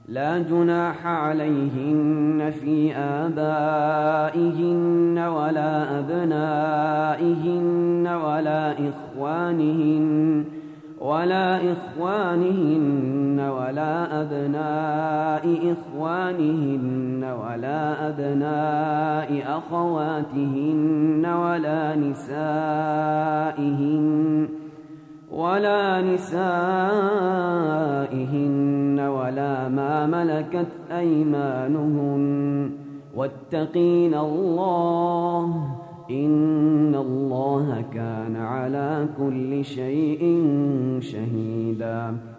لا جناح عليهن في آبائهن ولا أبنائهن ولا إخوانهن ولا أبناء إخوانهن ولا أبناء أخواتهن ولا نسائهن ولا ما ملكت أيمانهن واتقين الله إن الله كان على كل شيء شهيدا.